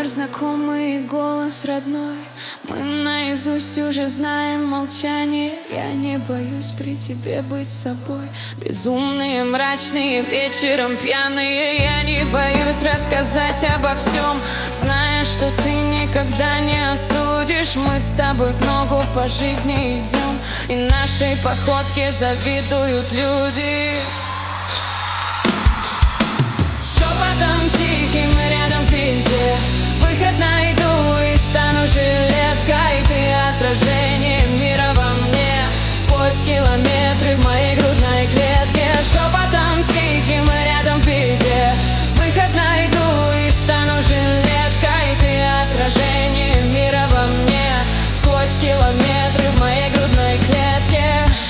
Юмор знакомый, голос родной. Мы наизусть уже знаем молчание. Я не боюсь при тебе быть собой. Безумные, мрачные, вечером пьяные. Я не боюсь рассказать обо всем, зная, что ты никогда не осудишь. Мы с тобой в ногу по жизни идем, и нашей походке завидуют люди. Шепотом тихим рядом везде выход найду и стану жилеткой. Ты отражение мира во мне, сквозь километры в моей грудной клетке. Шепотом тихим рядом везде выход найду и стану жилеткой. Ты отражение мира во мне, сквозь километры в моей грудной клетке.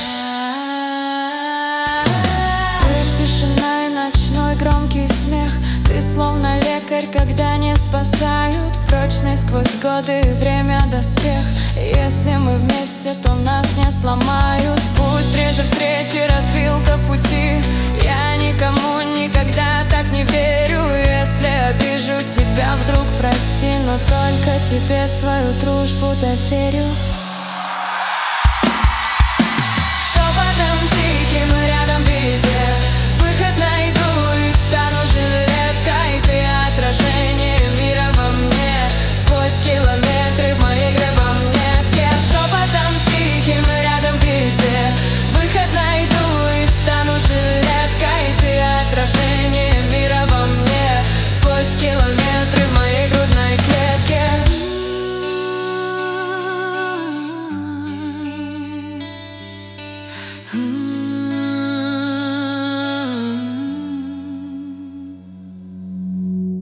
Ты тишина и ночной громкий смех. Ты словно лекарь, когда не спасают. Прочный сквозь годы время доспех. Если мы вместе, то нас не сломают. Пусть реже встречи, развилка в пути. Я никому никогда так не верю. Если обижу тебя, вдруг прости, но только тебе свою дружбу доверю. Шепотом тихим рядом везде выход найду и стану жилеткой. Ты отражение мира во мне, сквозь километры в моей гробовнетке. Шепотом тихим рядом везде выход найду и стану жилеткой. Ты отражение мира во мне, сквозь километры в моей грудной клетке.